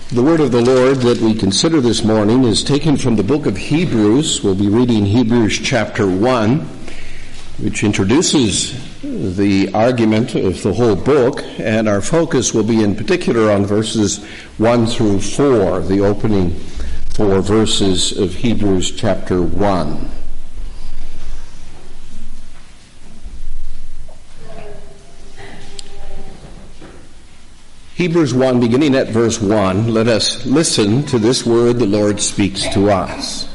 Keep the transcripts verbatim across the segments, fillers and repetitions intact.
The word of the Lord that we consider this morning is taken from the book of Hebrews. We'll be reading Hebrews chapter one, which introduces the argument of the whole book, and our focus will be in particular on verses one through four, the opening four verses of Hebrews chapter one. Hebrews one, beginning at verse one, let us listen to this word the Lord speaks to us.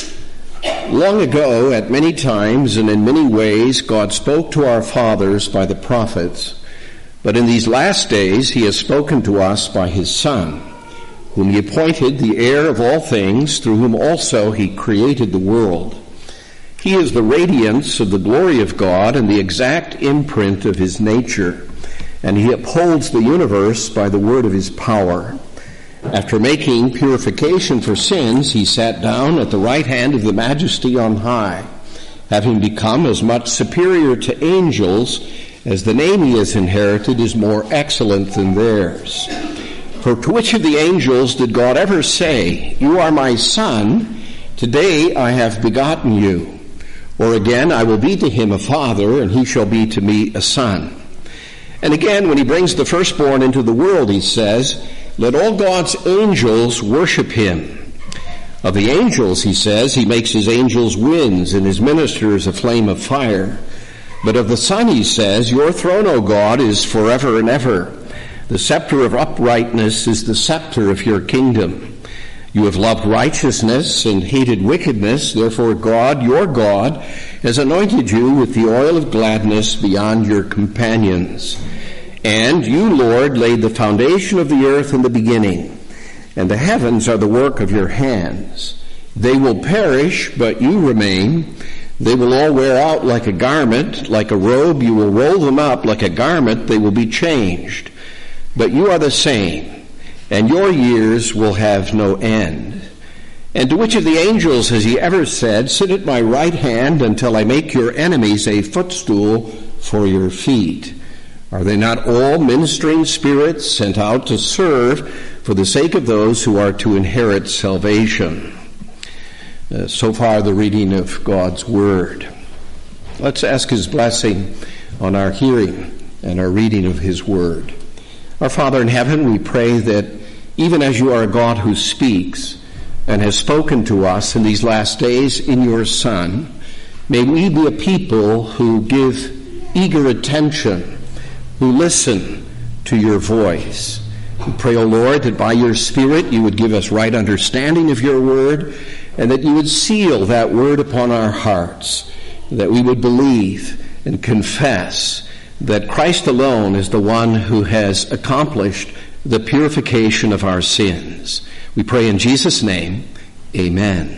Long ago, at many times and in many ways, God spoke to our fathers by the prophets, but in these last days he has spoken to us by his Son, whom he appointed the heir of all things, through whom also he created the world. He is the radiance of the glory of God and the exact imprint of his nature, and he upholds the universe by the word of his power. After making purification for sins, he sat down at the right hand of the Majesty on high, having become as much superior to angels as the name he has inherited is more excellent than theirs. For to which of the angels did God ever say, "You are my son, today I have begotten you"? Or again, "I will be to him a father, and he shall be to me a son"? And again, when he brings the firstborn into the world, he says, "Let all God's angels worship him." Of the angels, he says, he makes his angels winds and his ministers a flame of fire. But of the Son, he says, "Your throne, O God, is forever and ever. The scepter of uprightness is the scepter of your kingdom. You have loved righteousness and hated wickedness. Therefore God, your God, has anointed you with the oil of gladness beyond your companions. And you, Lord, laid the foundation of the earth in the beginning, and the heavens are the work of your hands. They will perish, but you remain. They will all wear out like a garment. Like a robe, you will roll them up. Like a garment, they will be changed. But you are the same, and your years will have no end. And to which of the angels has he ever said, "Sit at my right hand until I make your enemies a footstool for your feet"? Are they not all ministering spirits sent out to serve for the sake of those who are to inherit salvation? Uh, so far, the reading of God's Word. Let's ask his blessing on our hearing and our reading of his Word. Our Father in heaven, we pray that even as you are a God who speaks and has spoken to us in these last days in your Son, may we be a people who give eager attention, who listen to your voice. We pray, O Lord, that by your Spirit you would give us right understanding of your word, and that you would seal that word upon our hearts, that we would believe and confess that Christ alone is the one who has accomplished the purification of our sins. We pray in Jesus' name, amen.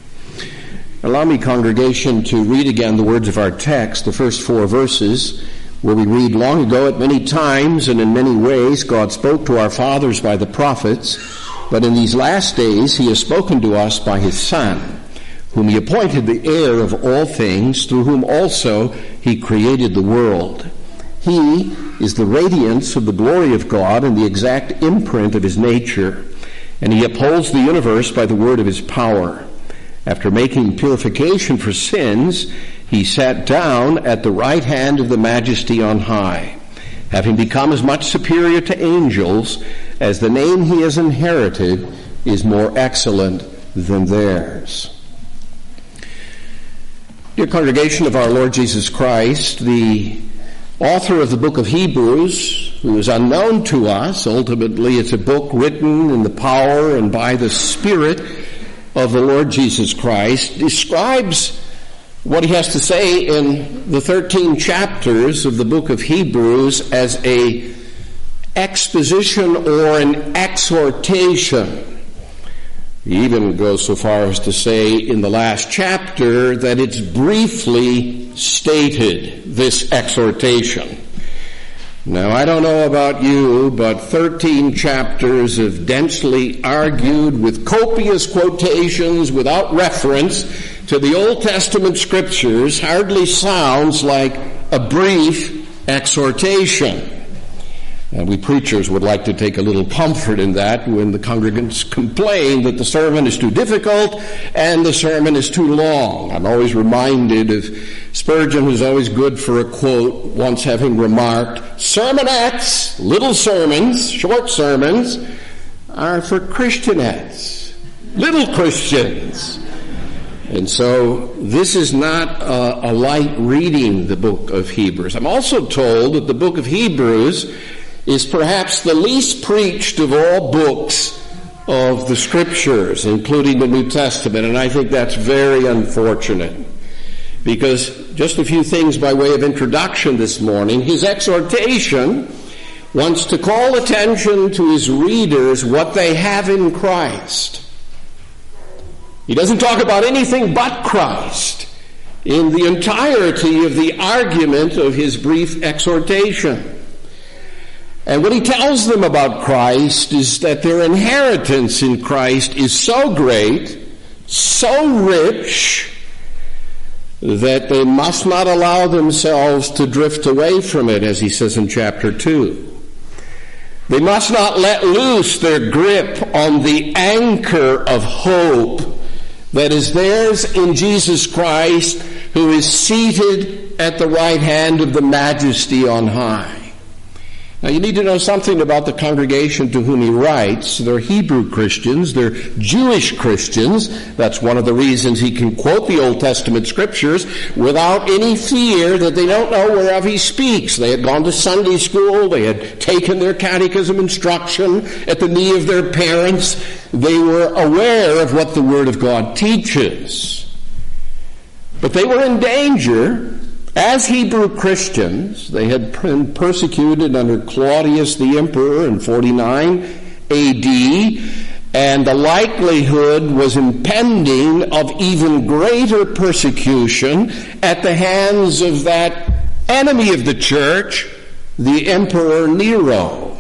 Allow me, congregation, to read again the words of our text, the first four verses, where we read, "Long ago at many times and in many ways God spoke to our fathers by the prophets, but in these last days he has spoken to us by his Son, whom he appointed the heir of all things, through whom also he created the world. He is the radiance of the glory of God and the exact imprint of his nature, and he upholds the universe by the word of his power. After making purification for sins, he sat down at the right hand of the Majesty on high, having become as much superior to angels as the name he has inherited is more excellent than theirs." Dear congregation of our Lord Jesus Christ, the author of the book of Hebrews, who is unknown to us, ultimately it's a book written in the power and by the Spirit of the Lord Jesus Christ, describes what he has to say in the thirteen chapters of the book of Hebrews as a exposition or an exhortation. He even goes so far as to say in the last chapter that it's briefly stated, this exhortation. Now, I don't know about you, but thirteen chapters of densely argued with copious quotations without reference to the Old Testament scriptures hardly sounds like a brief exhortation. And we preachers would like to take a little comfort in that when the congregants complain that the sermon is too difficult and the sermon is too long. I'm always reminded of Spurgeon, who's always good for a quote, once having remarked, "Sermonettes, little sermons, short sermons, are for Christianettes, little Christians." And so this is not a, a light reading, the book of Hebrews. I'm also told that the book of Hebrews is perhaps the least preached of all books of the Scriptures, including the New Testament, and I think that's very unfortunate. Because just a few things by way of introduction this morning, his exhortation wants to call attention to his readers what they have in Christ. He doesn't talk about anything but Christ in the entirety of the argument of his brief exhortation. And what he tells them about Christ is that their inheritance in Christ is so great, so rich, that they must not allow themselves to drift away from it, as he says in chapter two. They must not let loose their grip on the anchor of hope that is theirs in Jesus Christ, who is seated at the right hand of the Majesty on high. Now, you need to know something about the congregation to whom he writes. They're Hebrew Christians. They're Jewish Christians. That's one of the reasons he can quote the Old Testament Scriptures without any fear that they don't know whereof he speaks. They had gone to Sunday school. They had taken their catechism instruction at the knee of their parents. They were aware of what the Word of God teaches. But they were in danger. As Hebrew Christians, they had been persecuted under Claudius the emperor in forty-nine A D, and the likelihood was impending of even greater persecution at the hands of that enemy of the church, the Emperor Nero.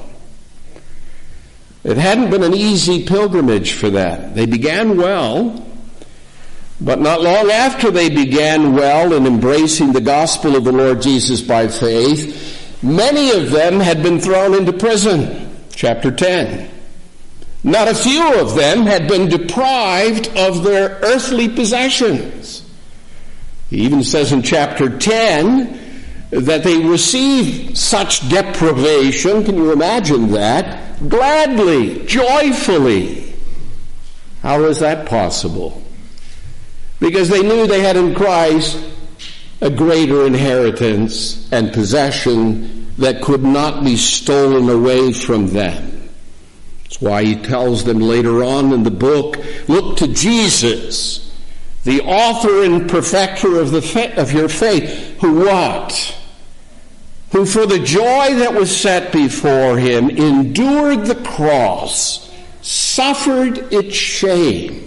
It hadn't been an easy pilgrimage for them. They began well, but not long after they began well in embracing the gospel of the Lord Jesus by faith, many of them had been thrown into prison. Chapter ten. Not a few of them had been deprived of their earthly possessions. He even says in chapter ten that they received such deprivation, can you imagine that? Gladly, joyfully. How is that possible? Because they knew they had in Christ a greater inheritance and possession that could not be stolen away from them. That's why he tells them later on in the book, look to Jesus, the author and perfecter of the fa- of your faith, who what? Who for the joy that was set before him endured the cross, suffered its shame.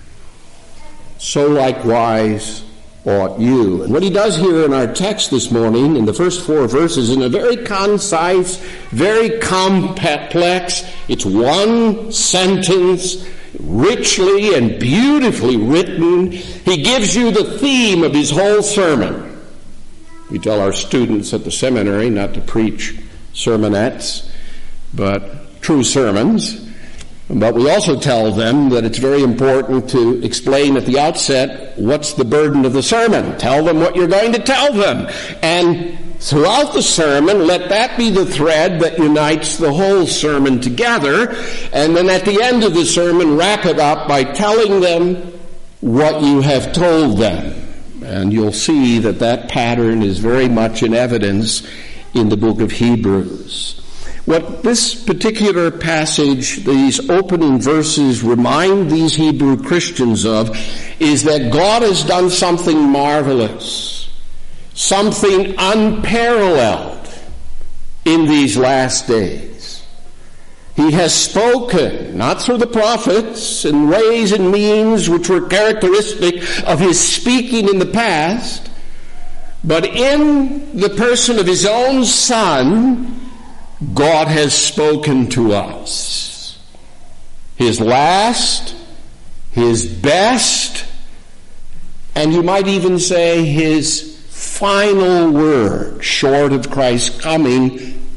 So likewise ought you. And what he does here in our text this morning, in the first four verses, in a very concise, very complex, it's one sentence, richly and beautifully written. He gives you the theme of his whole sermon. We tell our students at the seminary not to preach sermonettes, but true sermons. But we also tell them that it's very important to explain at the outset what's the burden of the sermon. Tell them what you're going to tell them. And throughout the sermon, let that be the thread that unites the whole sermon together. And then at the end of the sermon, wrap it up by telling them what you have told them. And you'll see that that pattern is very much in evidence in the book of Hebrews. What this particular passage, these opening verses, remind these Hebrew Christians of is that God has done something marvelous, something unparalleled in these last days. He has spoken, not through the prophets, in ways and means which were characteristic of his speaking in the past, but in the person of his own Son, God has spoken to us. His last, his best, and you might even say his final word, short of Christ's coming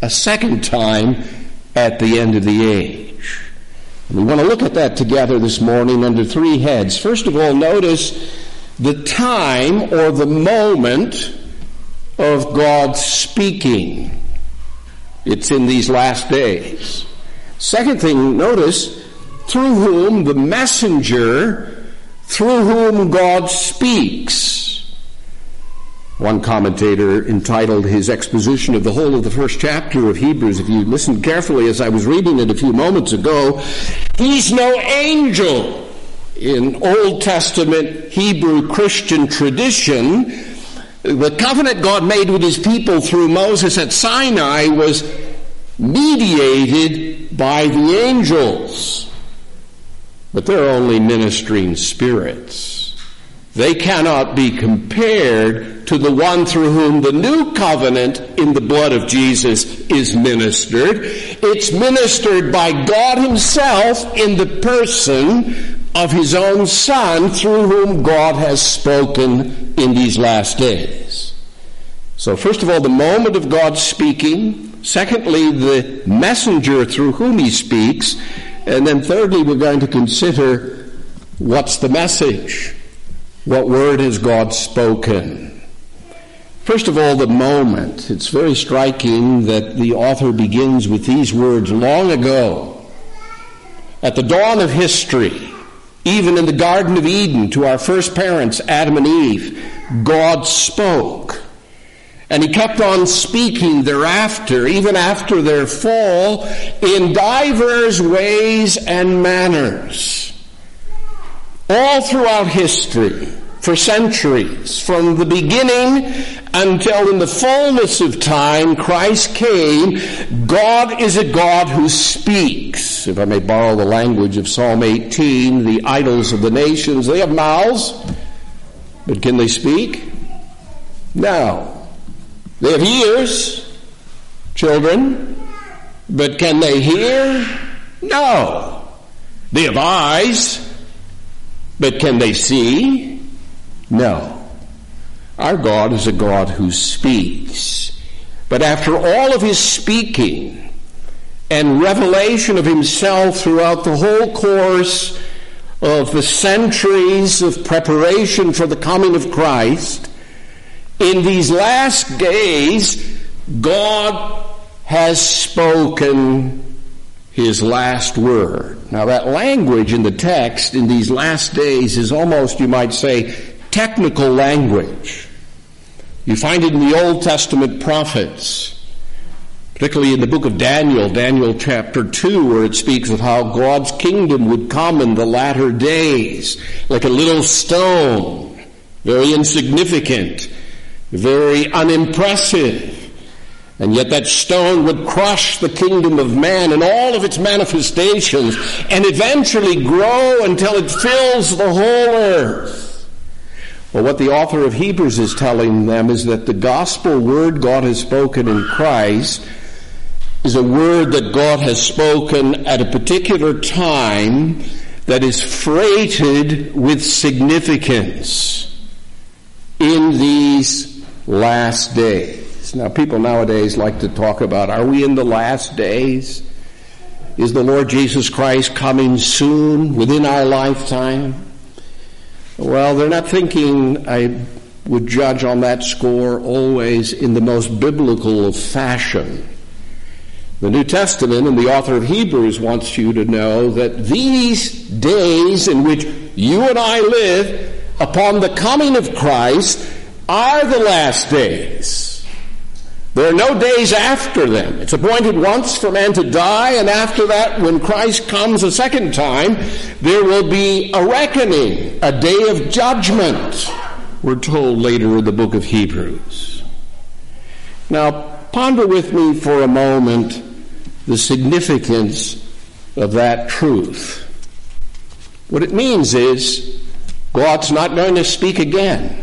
a second time at the end of the age. We want to look at that together this morning under three heads. First of all, notice the time or the moment of God's speaking. It's in these last days. Second thing, notice through whom the messenger, through whom God speaks. One commentator entitled his exposition of the whole of the first chapter of Hebrews, if you listened carefully as I was reading it a few moments ago, he's no angel. In Old Testament Hebrew Christian tradition, the covenant God made with his people through Moses at Sinai was mediated by the angels. But they're only ministering spirits. They cannot be compared to the one through whom the new covenant in the blood of Jesus is ministered. It's ministered by God himself in the person of his own Son, through whom God has spoken in these last days. So first of all, the moment of God speaking. Secondly, the messenger through whom he speaks. And then thirdly, we're going to consider what's the message? What word has God spoken? First of all, the moment. It's very striking that the author begins with these words: long ago, at the dawn of history, even in the Garden of Eden, to our first parents, Adam and Eve, God spoke. And he kept on speaking thereafter, even after their fall, in divers ways and manners. All throughout history, for centuries, from the beginning until in the fullness of time Christ came, God is a God who speaks. If I may borrow the language of Psalm eighteen, the idols of the nations, they have mouths, but can they speak? No. They have ears, children, but can they hear? No. They have eyes, but can they see? No. Our God is a God who speaks. But after all of his speaking and revelation of himself throughout the whole course of the centuries of preparation for the coming of Christ, in these last days, God has spoken his last word. Now that language in the text in these last days is almost, you might say, technical language. You find it in the Old Testament prophets, particularly in the book of Daniel, Daniel chapter two, where it speaks of how God's kingdom would come in the latter days, like a little stone, very insignificant, very unimpressive. And yet that stone would crush the kingdom of man and all of its manifestations and eventually grow until it fills the whole earth. Well, what the author of Hebrews is telling them is that the gospel word God has spoken in Christ is a word that God has spoken at a particular time that is freighted with significance in these last days. Now, people nowadays like to talk about, are we in the last days? Is the Lord Jesus Christ coming soon, within our lifetime? Well, they're not thinking, I would judge on that score, always in the most biblical of fashion. The New Testament and the author of Hebrews wants you to know that these days in which you and I live upon the coming of Christ are the last days. There are no days after them. It's appointed once for man to die, and after that, when Christ comes a second time, there will be a reckoning, a day of judgment, we're told later in the book of Hebrews. Now, ponder with me for a moment the significance of that truth. What it means is, God's not going to speak again.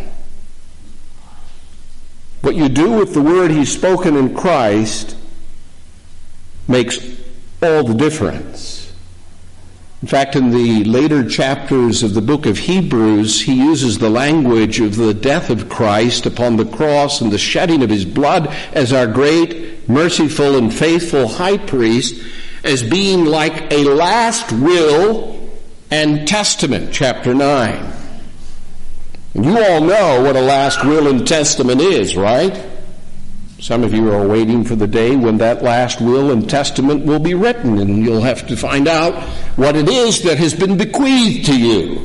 What you do with the word he's spoken in Christ makes all the difference. In fact, in the later chapters of the book of Hebrews, he uses the language of the death of Christ upon the cross and the shedding of his blood as our great, merciful, and faithful high priest as being like a last will and testament, chapter nine. And you all know what a last will and testament is, right? Some of you are waiting for the day when that last will and testament will be written, and you'll have to find out what it is that has been bequeathed to you.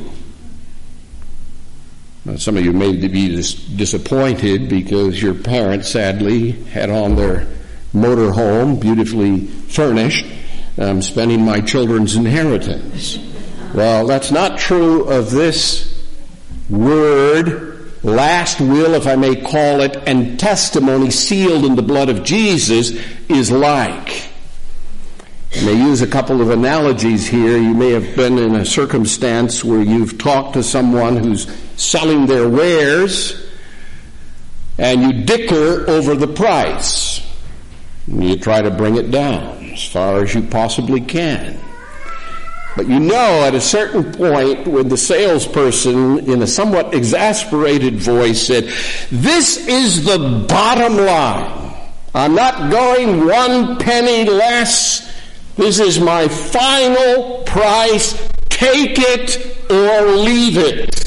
Now, some of you may be dis- disappointed because your parents, sadly, had on their motor home, beautifully furnished, um, spending my children's inheritance. Well, that's not true of this word, last will, if I may call it, and testimony sealed in the blood of Jesus is like. I may use a couple of analogies here. You may have been in a circumstance where you've talked to someone who's selling their wares and you dicker over the price. And you try to bring it down as far as you possibly can. But you know at a certain point when the salesperson in a somewhat exasperated voice said, "This is the bottom line. I'm not going one penny less. This is my final price. Take it or leave it."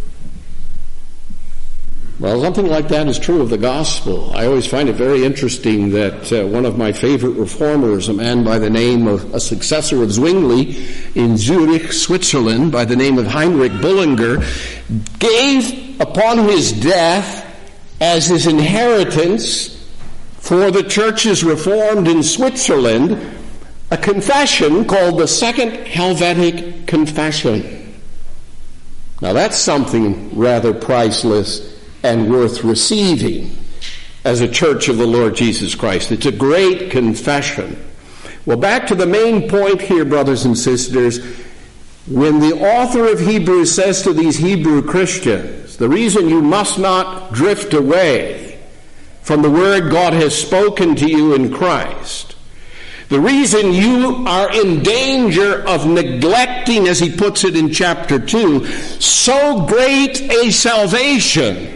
Well, something like that is true of the gospel. I always find it very interesting that uh, one of my favorite reformers, a man by the name of, a successor of Zwingli in Zurich, Switzerland, by the name of Heinrich Bullinger, gave upon his death as his inheritance for the churches reformed in Switzerland a confession called the Second Helvetic Confession. Now that's something rather priceless and worth receiving as a church of the Lord Jesus Christ. It's a great confession. Well, back to the main point here, brothers and sisters. When the author of Hebrews says to these Hebrew Christians, the reason you must not drift away from the word God has spoken to you in Christ, the reason you are in danger of neglecting, as he puts it in chapter two, so great a salvation,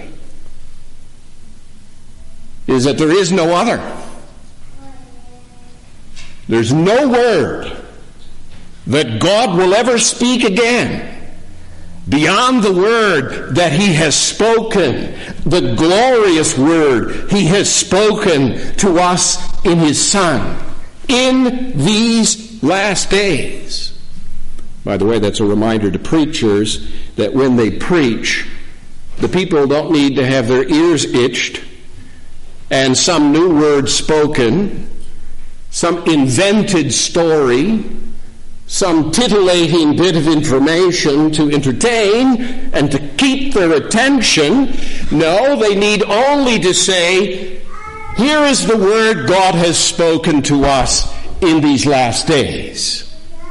is that there is no other. There's no word that God will ever speak again beyond the word that he has spoken, the glorious word he has spoken to us in his Son in these last days. By the way, that's a reminder to preachers that when they preach, the people don't need to have their ears itched and some new word spoken, some invented story, some titillating bit of information to entertain and to keep their attention. No, they need only to say, here is the word God has spoken to us in these last days.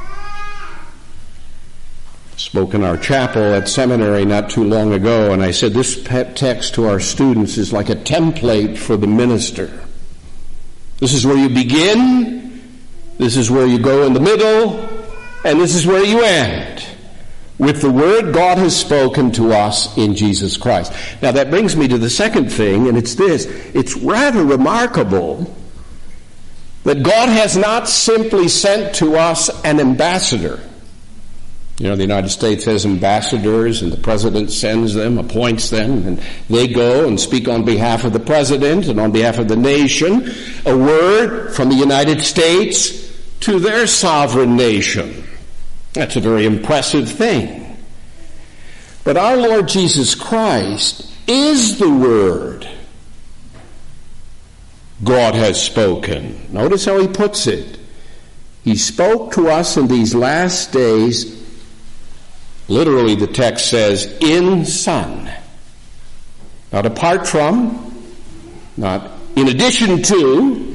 Spoke in our chapel at seminary not too long ago, and I said this text to our students is like a template for the minister. This is where you begin, this is where you go in the middle, and this is where you end, with the word God has spoken to us in Jesus Christ. Now that brings me to the second thing, and it's this. It's rather remarkable that God has not simply sent to us an ambassador. You know, the United States has ambassadors, and the president sends them, appoints them, and they go and speak on behalf of the president and on behalf of the nation, a word from the United States to their sovereign nation. That's a very impressive thing. But our Lord Jesus Christ is the word God has spoken. Notice how he puts it. He spoke to us in these last days. Literally, the text says, in Son. Not apart from, not in addition to.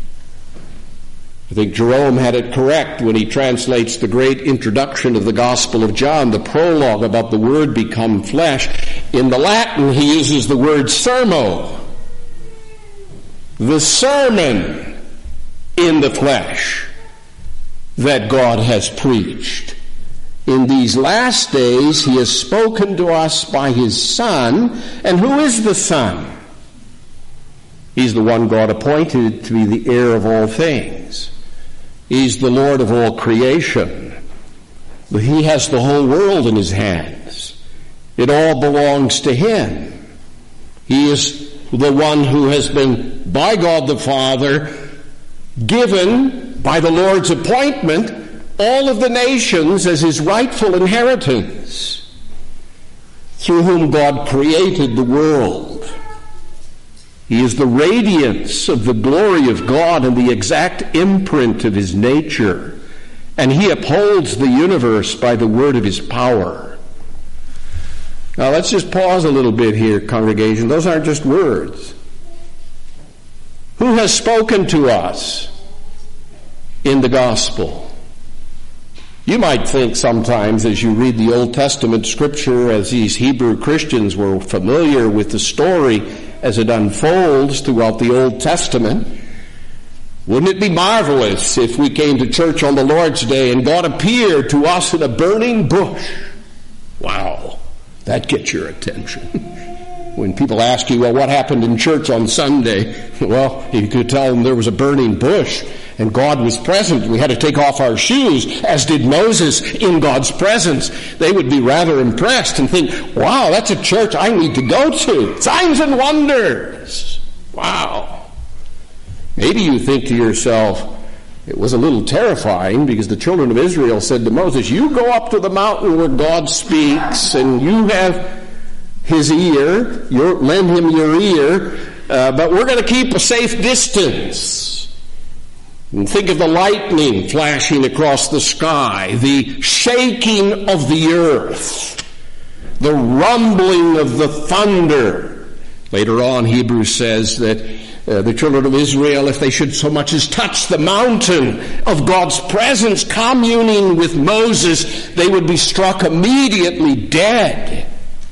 I think Jerome had it correct when he translates the great introduction of the Gospel of John, the prologue about the Word become flesh. In the Latin, he uses the word sermo. The sermon in the flesh that God has preached. In these last days, he has spoken to us by his Son. And who is the Son? He's the one God appointed to be the heir of all things. He's the Lord of all creation. But he has the whole world in his hands. It all belongs to him. He is the one who has been, by God the Father, given by the Lord's appointment all of the nations as his rightful inheritance, through whom God created the world. He is the radiance of the glory of God and the exact imprint of his nature, and he upholds the universe by the word of his power. Now let's just pause a little bit here, congregation. Those aren't just words. Who has spoken to us in the gospel? You might think sometimes as you read the Old Testament scripture, as these Hebrew Christians were familiar with the story as it unfolds throughout the Old Testament, wouldn't it be marvelous if we came to church on the Lord's Day and God appeared to us in a burning bush? Wow, that gets your attention. When people ask you, well, what happened in church on Sunday? Well, you could tell them there was a burning bush and God was present. We had to take off our shoes, as did Moses in God's presence. They would be rather impressed and think, wow, that's a church I need to go to. Signs and wonders. Wow. Maybe you think to yourself, it was a little terrifying because the children of Israel said to Moses, you go up to the mountain where God speaks and you have his ear, your, lend him your ear, uh, but we're going to keep a safe distance. And think of the lightning flashing across the sky, the shaking of the earth, the rumbling of the thunder. Later on, Hebrews says that uh, the children of Israel, if they should so much as touch the mountain of God's presence, communing with Moses, they would be struck immediately dead.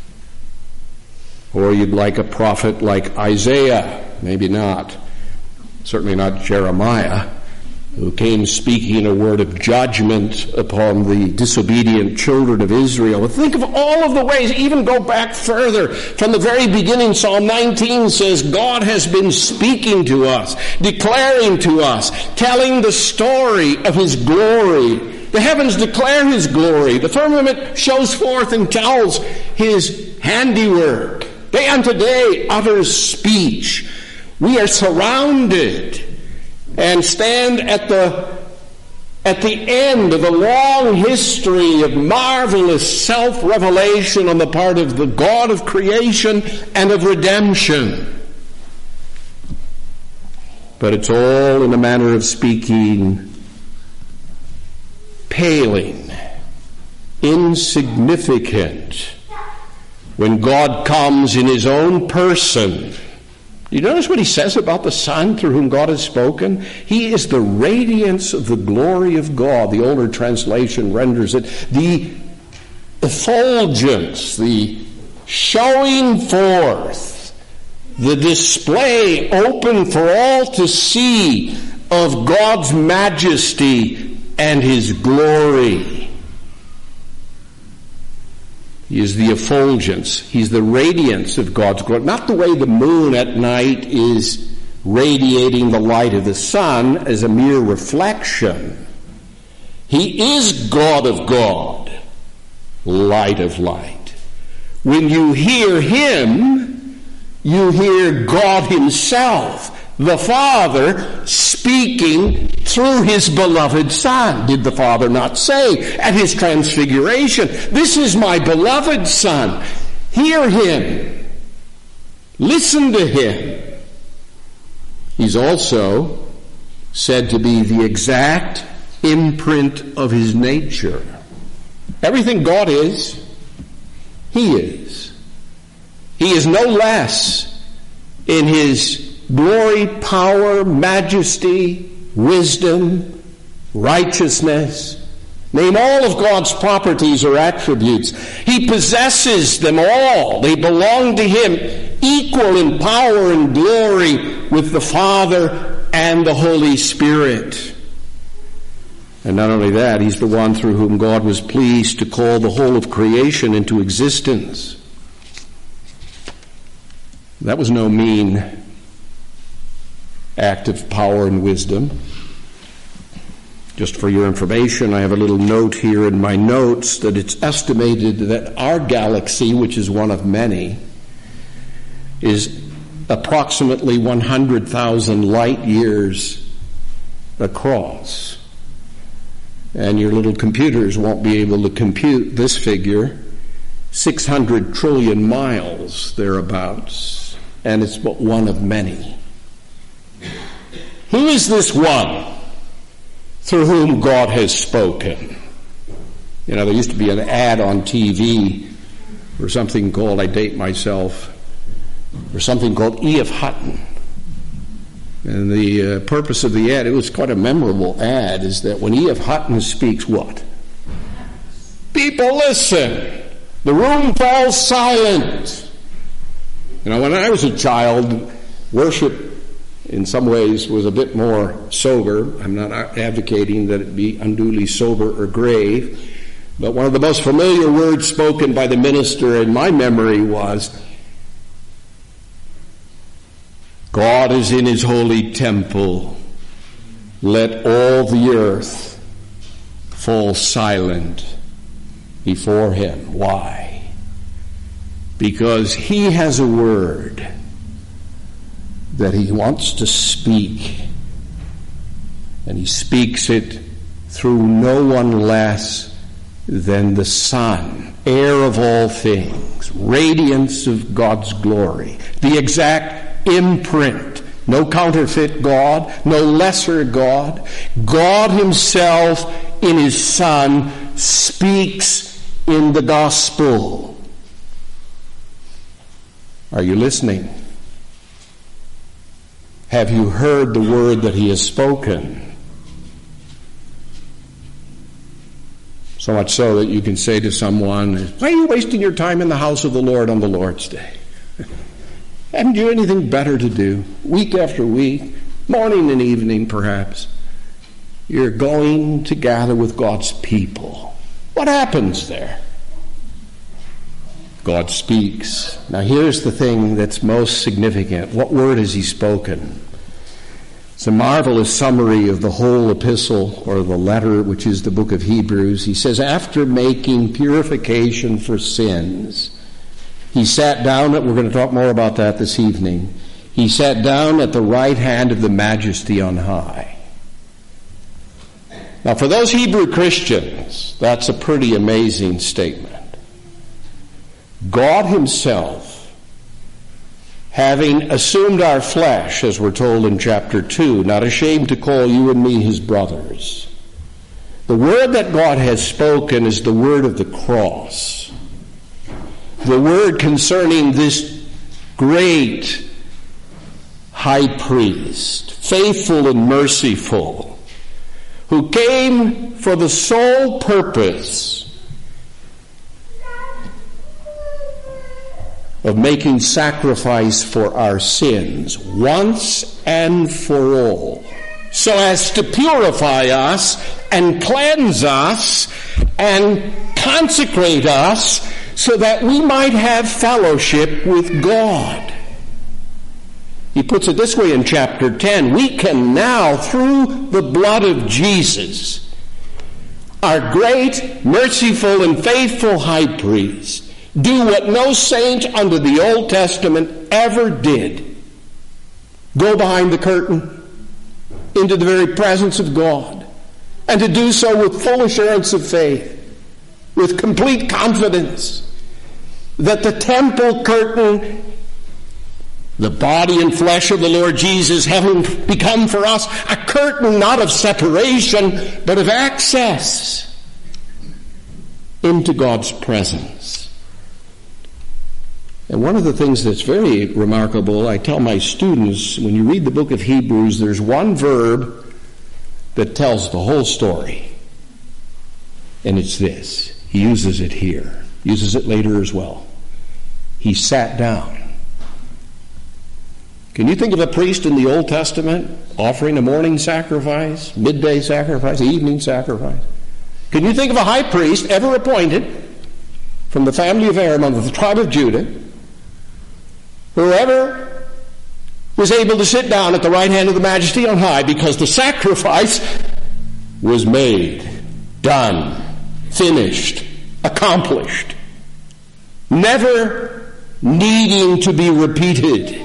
Or you'd like a prophet like Isaiah, maybe not, certainly not Jeremiah, who came speaking a word of judgment upon the disobedient children of Israel. Think of all of the ways, even go back further. From the very beginning, Psalm nineteen says, God has been speaking to us, declaring to us, telling the story of his glory. The heavens declare his glory. The firmament shows forth and tells his handiwork. Day unto day utters speech. We are surrounded and stand at the at the end of a long history of marvelous self-revelation on the part of the God of creation and of redemption. But it's all, in a manner of speaking, paling, insignificant, when God comes in his own person. Do you notice what he says about the Son through whom God has spoken? He is the radiance of the glory of God. The older translation renders it the effulgence, the showing forth, the display open for all to see of God's majesty and his glory. He is the effulgence. He's the radiance of God's glory. Not the way the moon at night is radiating the light of the sun as a mere reflection. He is God of God, light of light. When you hear him, you hear God himself, the Father, speaking through his beloved Son. Did the Father not say at his transfiguration, this is my beloved Son. Hear him. Listen to him. He's also said to be the exact imprint of his nature. Everything God is, he is. He is no less in his glory, power, majesty, wisdom, righteousness. Name all of God's properties or attributes. He possesses them all. They belong to him, equal in power and glory with the Father and the Holy Spirit. And not only that, he's the one through whom God was pleased to call the whole of creation into existence. That was no mean act of power and wisdom. Just for your information, I have a little note here in my notes that it's estimated that our galaxy, which is one of many, is approximately one hundred thousand light years across. And your little computers won't be able to compute this figure. six hundred trillion miles thereabouts. And it's but one of many. Who is this one through whom God has spoken? You know, there used to be an ad on T V for something called, I date myself, for something called E F. Hutton. And the uh, purpose of the ad, it was quite a memorable ad, is that when E F. Hutton speaks, what? People listen. The room falls silent. You know, when I was a child, worship in some ways was a bit more sober. I'm not advocating that it be unduly sober or grave, but one of the most familiar words spoken by the minister in my memory was, God is in his holy temple. Let all the earth fall silent before him. Why? Because he has a word that he wants to speak, and he speaks it through no one less than the Son, heir of all things, radiance of God's glory, the exact imprint, no counterfeit God, no lesser God. God himself in his Son speaks in the gospel. Are you listening? Have you heard the word that he has spoken? So much so that you can say to someone, why are you wasting your time in the house of the Lord on the Lord's Day? Haven't you anything better to do? Week after week, morning and evening perhaps. You're going to gather with God's people. What happens there? God speaks. Now here's the thing that's most significant. What word has he spoken? It's a marvelous summary of the whole epistle, or the letter, which is the book of Hebrews. He says, after making purification for sins, he sat down at, we're going to talk more about that this evening, he sat down at the right hand of the Majesty on high. Now for those Hebrew Christians, that's a pretty amazing statement. God himself, having assumed our flesh, as we're told in chapter two, not ashamed to call you and me his brothers. The word that God has spoken is the word of the cross. The word concerning this great high priest, faithful and merciful, who came for the sole purpose of making sacrifice for our sins once and for all, so as to purify us and cleanse us and consecrate us so that we might have fellowship with God. He puts it this way in chapter ten, we can now, through the blood of Jesus, our great, merciful, and faithful high priest, do what no saint under the Old Testament ever did. Go behind the curtain into the very presence of God, and to do so with full assurance of faith, with complete confidence that the temple curtain, the body and flesh of the Lord Jesus, having become for us a curtain not of separation, but of access into God's presence. And one of the things that's very remarkable, I tell my students, when you read the book of Hebrews, there's one verb that tells the whole story. And it's this. He uses it here. Uses it later as well. He sat down. Can you think of a priest in the Old Testament offering a morning sacrifice, midday sacrifice, evening sacrifice? Can you think of a high priest ever appointed from the family of Aaron of the tribe of Judah, whoever was able to sit down at the right hand of the Majesty on high because the sacrifice was made, done, finished, accomplished, never needing to be repeated?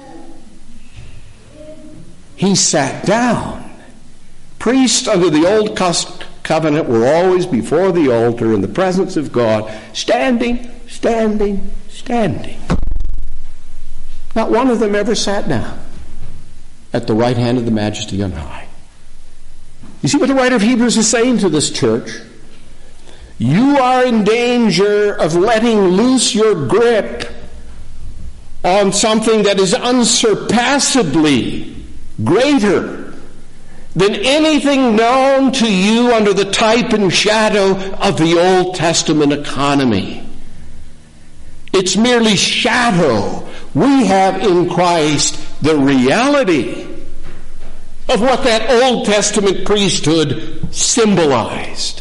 He sat down. Priests under the old covenant were always before the altar in the presence of God, standing, standing, standing. Not one of them ever sat down at the right hand of the Majesty on high. You see what the writer of Hebrews is saying to this church? You are in danger of letting loose your grip on something that is unsurpassably greater than anything known to you under the type and shadow of the Old Testament economy. It's merely shadow. We have in Christ the reality of what that Old Testament priesthood symbolized.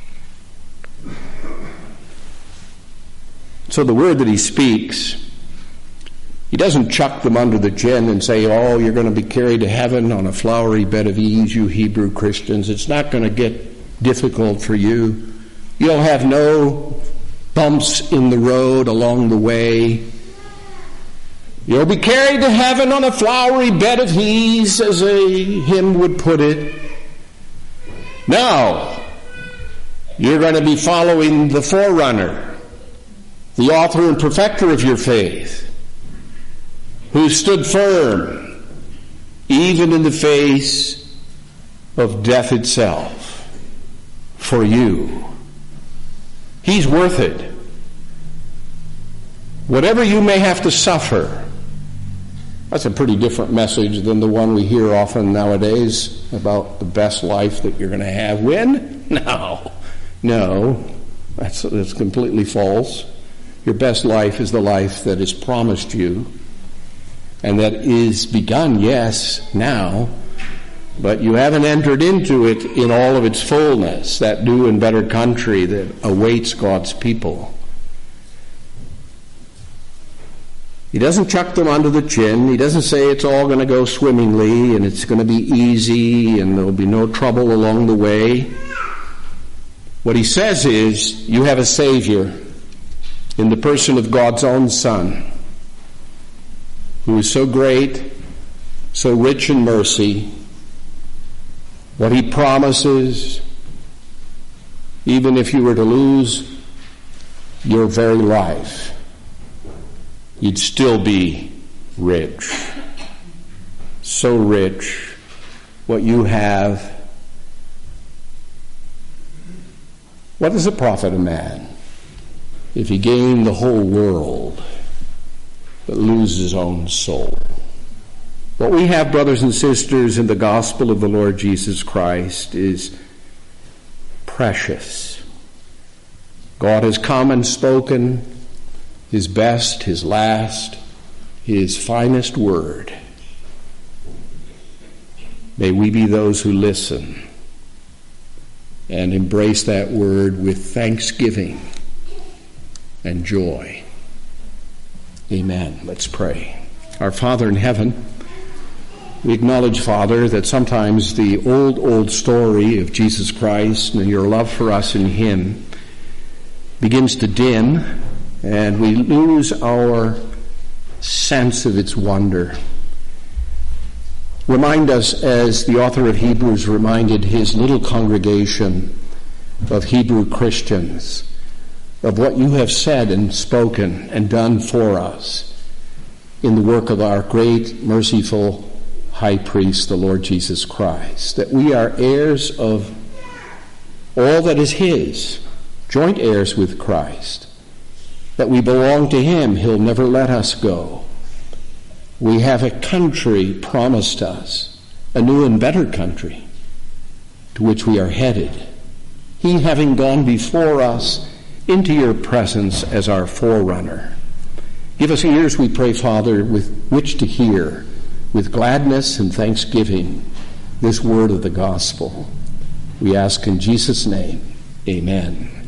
So the word that he speaks, he doesn't chuck them under the chin and say, oh, you're going to be carried to heaven on a flowery bed of ease, you Hebrew Christians. It's not going to get difficult for you. You'll have no bumps in the road along the way. You'll be carried to heaven on a flowery bed of ease, as a hymn would put it. Now, you're going to be following the forerunner, the author and perfecter of your faith, who stood firm even in the face of death itself for you. He's worth it. Whatever you may have to suffer, that's a pretty different message than the one we hear often nowadays about the best life that you're going to have. When? No. No. That's, that's completely false. Your best life is the life that is promised you, and that is begun, yes, now, but you haven't entered into it in all of its fullness, that new and better country that awaits God's people. He doesn't chuck them under the chin. He doesn't say it's all going to go swimmingly and it's going to be easy and there'll be no trouble along the way. What he says is, you have a Savior in the person of God's own Son, who is so great, so rich in mercy. What he promises, even if you were to lose your very life, you'd still be rich. So rich, what you have. What does it profit a man if he gain the whole world but lose his own soul? What we have, brothers and sisters, in the gospel of the Lord Jesus Christ is precious. God has come and spoken his best, his last, his finest word. May we be those who listen and embrace that word with thanksgiving and joy. Amen. Let's pray. Our Father in heaven, we acknowledge, Father, that sometimes the old, old story of Jesus Christ and your love for us in him begins to dim, and we lose our sense of its wonder. Remind us, as the author of Hebrews reminded his little congregation of Hebrew Christians, of what you have said and spoken and done for us in the work of our great, merciful high priest, the Lord Jesus Christ, that we are heirs of all that is his, joint heirs with Christ, that we belong to him. He'll never let us go. We have a country promised us, a new and better country to which we are headed. He having gone before us into your presence as our forerunner. Give us ears, we pray, Father, with which to hear with gladness and thanksgiving this word of the gospel. We ask in Jesus' name, amen.